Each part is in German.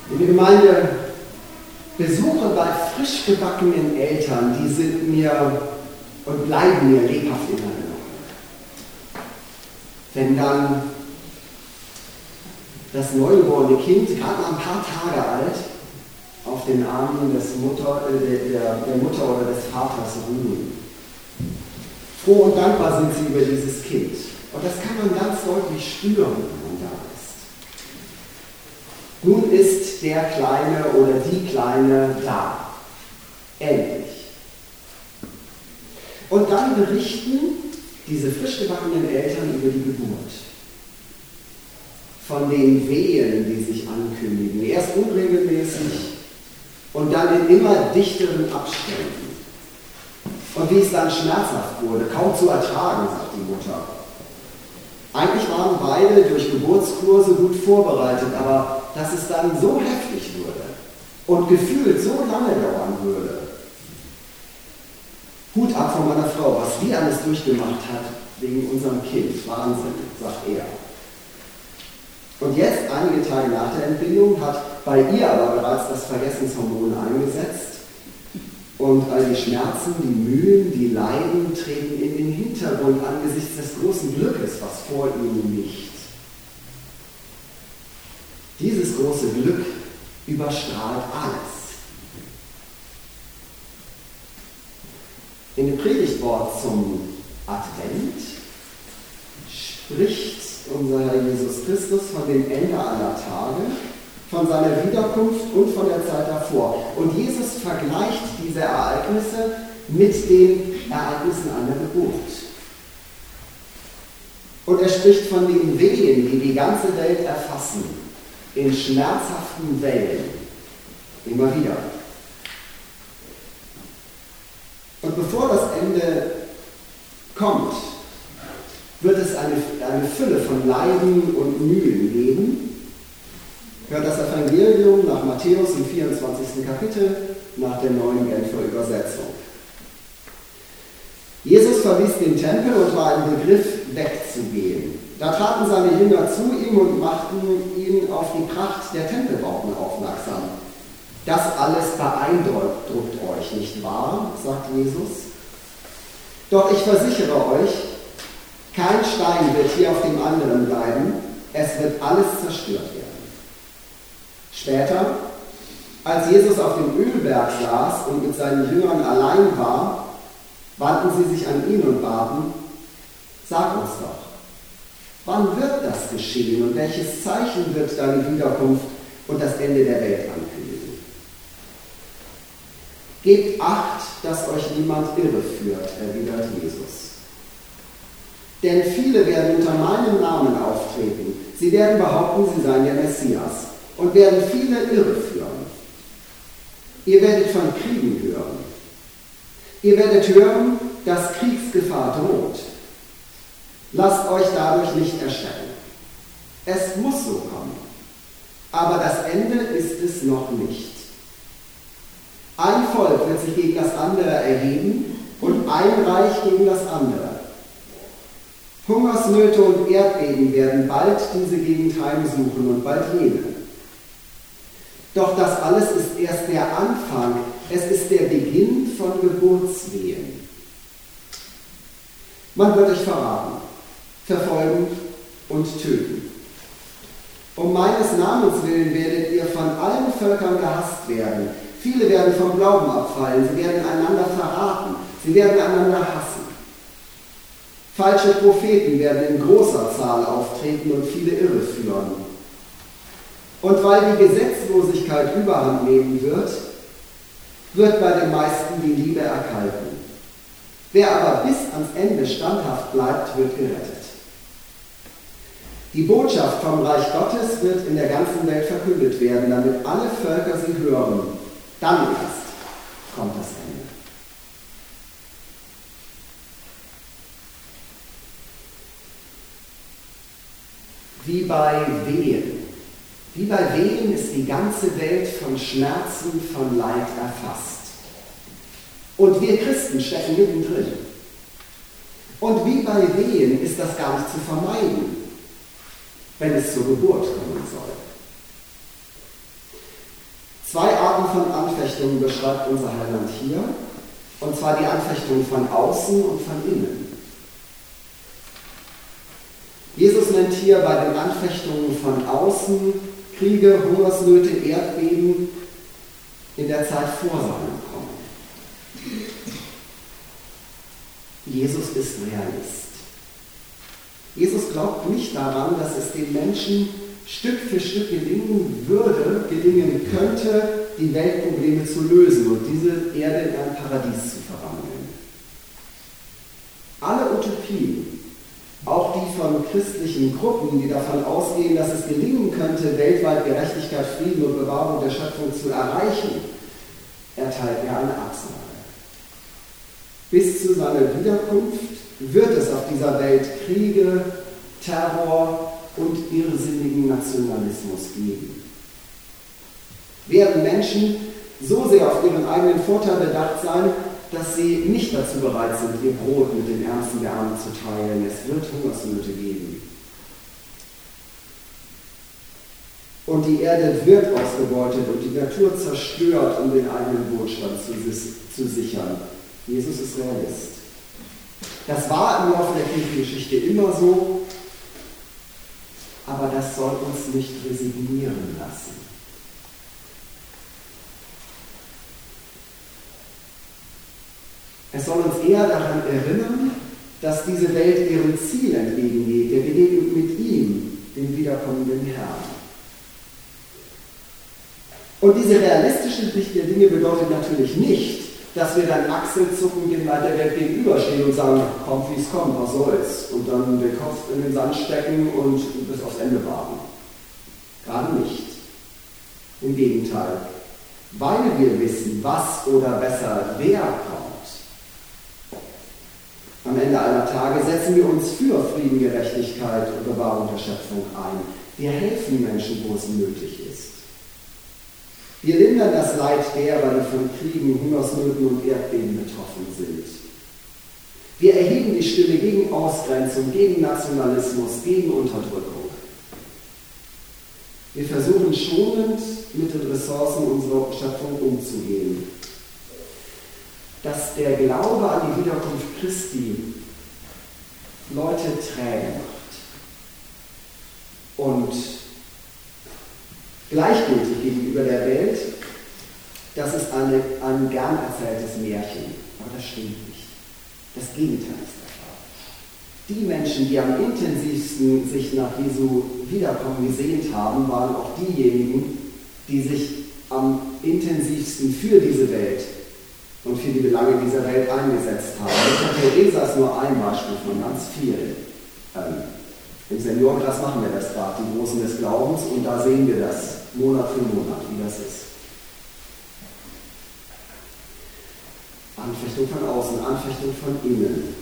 In der Gemeinde Besuche bei frisch gebackenen Eltern, die sind mir und bleiben mir lebhaft in Erinnerung. Wenn dann das neugeborene Kind, gerade mal ein paar Tage alt, auf den Armen der Mutter oder des Vaters ruhen. Froh und dankbar sind sie über dieses Kind. Und das kann man ganz deutlich spüren, wenn man da ist. Nun ist der Kleine oder die Kleine da. Endlich. Und dann berichten diese frisch gebackenen Eltern über die Geburt. Von den Wehen, die sich ankündigen. Erst unregelmäßig und dann in immer dichteren Abständen. Und wie es dann schmerzhaft wurde, kaum zu ertragen, sagt die Mutter. Eigentlich waren beide durch Geburtskurse gut vorbereitet, aber dass es dann so heftig würde und gefühlt so lange dauern würde. Hut ab von meiner Frau, was die alles durchgemacht hat wegen unserem Kind. Wahnsinn, sagt er. Und jetzt, einige Tage nach der Entbindung, hat bei ihr aber bereits das Vergessenshormon eingesetzt. Und all die Schmerzen, die Mühen, die Leiden treten in den Hintergrund angesichts des großen Glückes, was vor ihnen liegt. Dieses große Glück überstrahlt alles. In dem Predigtwort zum Advent spricht unser Herr Jesus Christus von dem Ende aller Tage, von seiner Wiederkunft und von der Zeit davor. Und Jesus vergleicht diese Ereignisse mit den Ereignissen einer Geburt. Und er spricht von den Wehen, die die ganze Welt erfassen, in schmerzhaften Wellen, immer wieder. Und bevor das Ende kommt, wird es eine Fülle von Leiden und Mühen geben. Hört das Evangelium nach Matthäus im 24. Kapitel nach der neuen Genfer Übersetzung. Jesus verließ den Tempel und war im Begriff, wegzugehen. Da traten seine Jünger zu ihm und machten ihn auf die Pracht der Tempelbauten aufmerksam. Das alles beeindruckt euch, nicht wahr? Sagt Jesus. Doch ich versichere euch, kein Stein wird hier auf dem anderen bleiben, es wird alles zerstört werden. Später, als Jesus auf dem Ölberg saß und mit seinen Jüngern allein war, wandten sie sich an ihn und baten, sag uns doch, wann wird das geschehen und welches Zeichen wird deine Wiederkunft und das Ende der Welt ankündigen? Gebt Acht, dass euch niemand irreführt, erwidert Jesus. Denn viele werden unter meinem Namen auftreten. Sie werden behaupten, sie seien der Messias und werden viele irreführen. Ihr werdet von Kriegen hören. Ihr werdet hören, dass Kriegsgefahr droht. Lasst euch dadurch nicht erschrecken. Es muss so kommen. Aber das Ende ist es noch nicht. Ein Volk wird sich gegen das andere erheben und ein Reich gegen das andere. Hungersnöte und Erdbeben werden bald diese Gegend heimsuchen und bald jene. Doch das alles ist erst der Anfang, es ist der Beginn von Geburtswehen. Man wird euch verraten, verfolgen und töten. Um meines Namens willen werdet ihr von allen Völkern gehasst werden. Viele werden vom Glauben abfallen, sie werden einander verraten, sie werden einander hassen. Falsche Propheten werden in großer Zahl auftreten und viele irreführen. Und weil die Gesetzlosigkeit überhand nehmen wird, wird bei den meisten die Liebe erkalten. Wer aber bis ans Ende standhaft bleibt, wird gerettet. Die Botschaft vom Reich Gottes wird in der ganzen Welt verkündet werden, damit alle Völker sie hören. Dann erst kommt das Ende. Wie bei Wehen. Wie bei Wehen ist die ganze Welt von Schmerzen, von Leid erfasst. Und wir Christen stecken mittendrin. Und wie bei Wehen ist das gar nicht zu vermeiden, wenn es zur Geburt kommen soll. 2 Arten von Anfechtungen beschreibt unser Heiland hier, und zwar die Anfechtung von außen und von innen. Jesus nennt hier bei den Anfechtungen von außen Kriege, Hungersnöte, Erdbeben in der Zeit vor seinem Kommen. Jesus ist Realist. Jesus glaubt nicht daran, dass es den Menschen Stück für Stück gelingen könnte, die Weltprobleme zu lösen und diese Erde in ein Paradies zu verwandeln. Alle Utopien, auch die von christlichen Gruppen, die davon ausgehen, dass es gelingen könnte, weltweit Gerechtigkeit, Frieden und Bewahrung der Schöpfung zu erreichen, erteilt er eine Absage. Bis zu seiner Wiederkunft wird es auf dieser Welt Kriege, Terror und irrsinnigen Nationalismus geben. Werden Menschen so sehr auf ihren eigenen Vorteil bedacht sein, dass sie nicht dazu bereit sind, ihr Brot mit den Ärmsten der Armen zu teilen. Es wird Hungersnöte geben. Und die Erde wird ausgebeutet und die Natur zerstört, um den eigenen Wohlstand zu sichern. Jesus ist Realist. Das war im Laufe der Kirchengeschichte immer so, aber das soll uns nicht resignieren lassen. Es soll uns eher daran erinnern, dass diese Welt ihrem Ziel entgegengeht, der Begegnung mit ihm, dem wiederkommenden Herrn. Und diese realistische Sicht der Dinge bedeutet natürlich nicht, dass wir dann achselzuckend dem Leid der Welt gegenüberstehen und sagen, kommt wie es kommt, was soll's, und dann den Kopf in den Sand stecken und bis aufs Ende warten. Gerade nicht. Im Gegenteil. Weil wir wissen, was oder besser wer kommt. Am Ende aller Tage setzen wir uns für Frieden, Gerechtigkeit und Bewahrung der Schöpfung ein. Wir helfen Menschen, wo es nötig ist. Wir lindern das Leid derer, die von Kriegen, Hungersnöten und Erdbeben betroffen sind. Wir erheben die Stimme gegen Ausgrenzung, gegen Nationalismus, gegen Unterdrückung. Wir versuchen schonend mit den Ressourcen unserer Schöpfung umzugehen. Dass der Glaube an die Wiederkunft Christi Leute träge macht und gleichgültig gegenüber der Welt, das ist ein gern erzähltes Märchen. Aber das stimmt nicht. Das Gegenteil ist der Fall. Die Menschen, die am intensivsten sich nach Jesu Wiederkommen gesehnt haben, waren auch diejenigen, die sich am intensivsten für diese Welt und für die Belange dieser Welt eingesetzt haben. Mutter Teresa ist nur ein Beispiel von ganz vielen. Im Seniorenkreis machen wir das gerade, die Großen des Glaubens, und da sehen wir das Monat für Monat, wie das ist. Anfechtung von außen, Anfechtung von innen.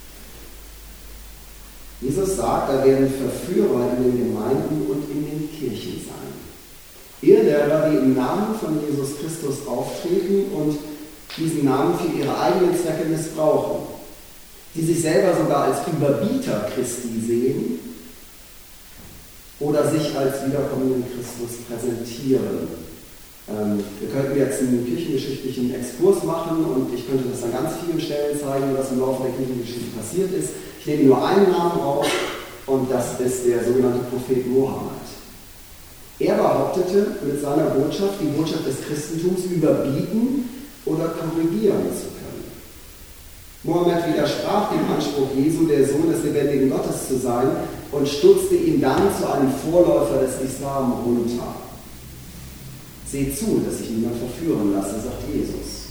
Jesus sagt, da werden Verführer in den Gemeinden und in den Kirchen sein. Irrlehrer, die im Namen von Jesus Christus auftreten und diesen Namen für ihre eigenen Zwecke missbrauchen, die sich selber sogar als Überbieter Christi sehen oder sich als wiederkommenden Christus präsentieren. Wir könnten jetzt einen kirchengeschichtlichen Exkurs machen und ich könnte das an ganz vielen Stellen zeigen, was im Laufe der Kirchengeschichte passiert ist. Ich nehme nur einen Namen raus und das ist der sogenannte Prophet Mohammed. Er behauptete mit seiner Botschaft, die Botschaft des Christentums überbieten oder korrigieren zu können. Mohammed widersprach dem Anspruch Jesu, der Sohn des lebendigen Gottes zu sein, und stutzte ihn dann zu einem Vorläufer des Islam runter. Seht zu, dass sich niemand verführen lasse, sagt Jesus.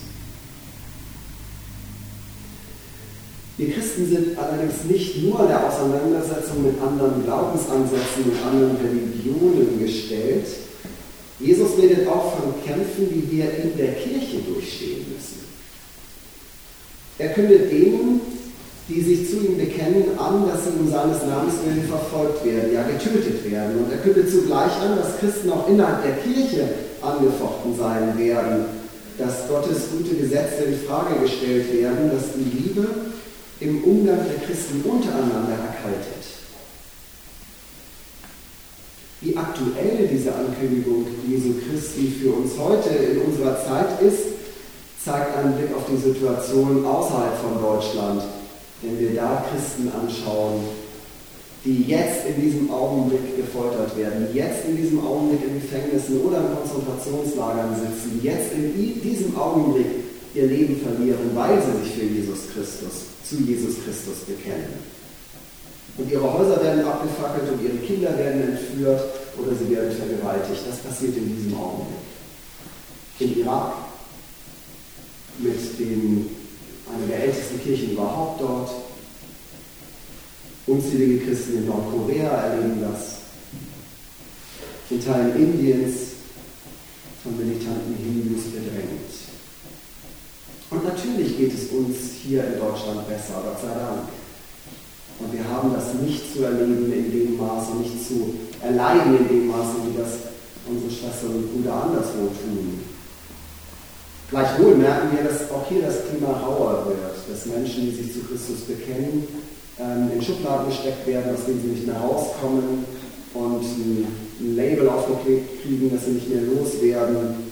Wir Christen sind allerdings nicht nur in der Auseinandersetzung mit anderen Glaubensansätzen und anderen Religionen gestellt. Jesus redet auch von Kämpfen, die wir in der Kirche durchstehen müssen. Er kündet denen, die sich zu ihm bekennen, an, dass sie um seines Namens willen verfolgt werden, ja getötet werden. Und er kündet zugleich an, dass Christen auch innerhalb der Kirche angefochten sein werden, dass Gottes gute Gesetze in Frage gestellt werden, dass die Liebe im Umgang der Christen untereinander erkaltet. Wie aktuell diese diese Ankündigung Jesu Christi für uns heute in unserer Zeit ist, zeigt einen Blick auf die Situation außerhalb von Deutschland. Wenn wir da Christen anschauen, die jetzt in diesem Augenblick gefoltert werden, die jetzt in diesem Augenblick in Gefängnissen oder in Konzentrationslagern sitzen, die jetzt in diesem Augenblick ihr Leben verlieren, weil sie sich für zu Jesus Christus bekennen. Und ihre Häuser werden abgefackelt und ihre Kinder werden entführt oder sie werden vergewaltigt. Das passiert in diesem Augenblick. In Irak, mit einer der ältesten Kirchen überhaupt dort. Unzählige Christen in Nordkorea erleben das. In Teilen Indiens von militanten Hindus bedrängt. Und natürlich geht es uns hier in Deutschland besser, Gott sei Dank. Und wir haben das nicht zu erleben in dem Maße, nicht zu erleiden in dem Maße, wie das unsere Schwestern und Brüder anderswo tun. Gleichwohl merken wir, dass auch hier das Klima rauer wird, dass Menschen, die sich zu Christus bekennen, in Schubladen gesteckt werden, aus denen sie nicht mehr rauskommen und ein Label aufgeklebt kriegen, dass sie nicht mehr loswerden.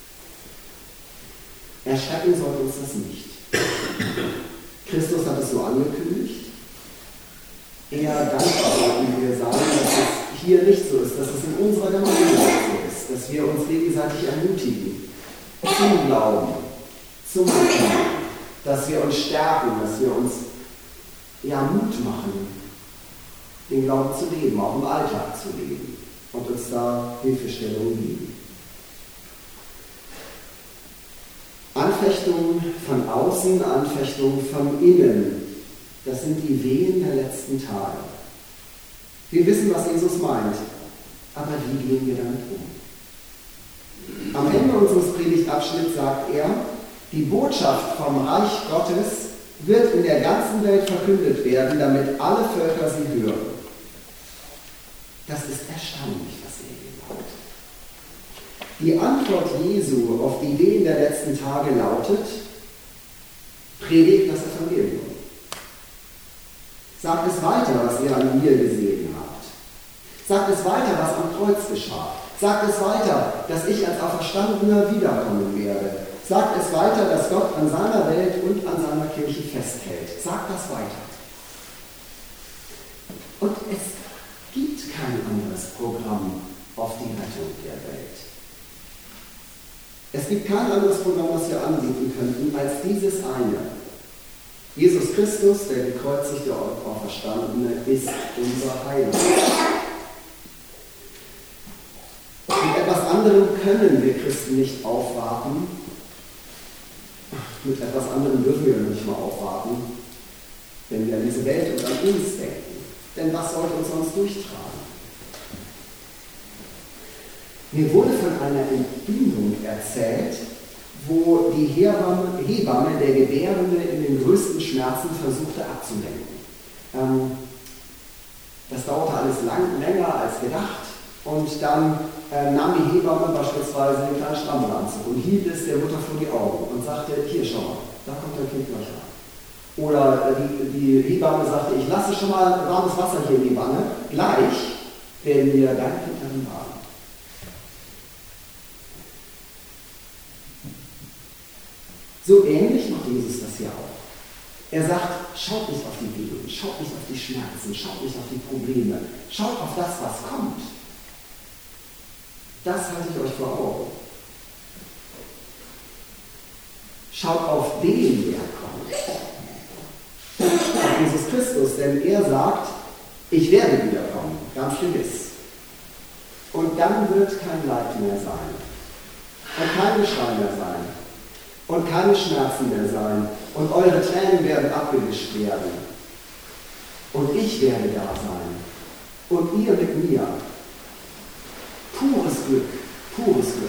Erschrecken sollte uns das nicht. Christus hat es so angekündigt. Eher dankbar sollten wir sagen, dass es hier nicht so ist, dass es in unserer Gemeinde so ist, dass wir uns gegenseitig ermutigen, zum Glauben, zum Bekennen, dass wir uns stärken, dass wir uns Mut machen, den Glauben zu leben, auch im Alltag zu leben und uns da Hilfestellung geben. Anfechtungen von außen, Anfechtungen von innen, das sind die Wehen der letzten Tage. Wir wissen, was Jesus meint, aber wie gehen wir damit um? Am Ende unseres Predigtabschnitts sagt er, die Botschaft vom Reich Gottes wird in der ganzen Welt verkündet werden, damit alle Völker sie hören. Das ist erstaunlich, was er hier sagt. Die Antwort Jesu auf die Wehen der letzten Tage lautet, predigt das Evangelium. Sagt es weiter, was ihr an mir gesehen habt. Sagt es weiter, was am Kreuz geschah. Sagt es weiter, dass ich als Auferstandener wiederkommen werde. Sagt es weiter, dass Gott an seiner Welt und an seiner Kirche festhält. Sagt das weiter. Und es gibt kein anderes Programm auf die Rettung der Welt. Es gibt kein anderes Programm, was wir anbieten könnten, als dieses eine. Jesus Christus, der gekreuzigte und Auferstandene, ist unser Heiland. Mit etwas anderem können wir Christen nicht aufwarten. Mit etwas anderem dürfen wir nicht mal aufwarten, wenn wir an diese Welt und an uns denken. Denn was sollte uns sonst durchtragen? Mir wurde von einer Entbindung erzählt, wo die Hebamme der Gebärende in den größten Schmerzen versuchte abzulenken. Das dauerte alles länger als gedacht. Und dann nahm die Hebamme beispielsweise den kleinen Strammelanzug und hielt es der Mutter vor die Augen und sagte, hier schau mal, da kommt dein Kind gleich rein. Oder die Hebamme sagte, ich lasse schon mal warmes Wasser hier in die Wanne, gleich werden wir dein Kind darin baden. So ähnlich macht Jesus das hier auch. Er sagt, schaut nicht auf die Wehen, schaut nicht auf die Schmerzen, schaut nicht auf die Probleme, schaut auf das, was kommt. Das halte ich euch vor Augen. Schaut auf den, der kommt. Auf Jesus Christus, denn er sagt, ich werde wiederkommen, ganz gewiss. Und dann wird kein Leid mehr sein. Und kein Geschrei mehr sein. Und keine Schmerzen mehr sein. Und eure Tränen werden abgewischt werden. Und ich werde da sein. Und ihr mit mir. Pures Glück, pures Glück.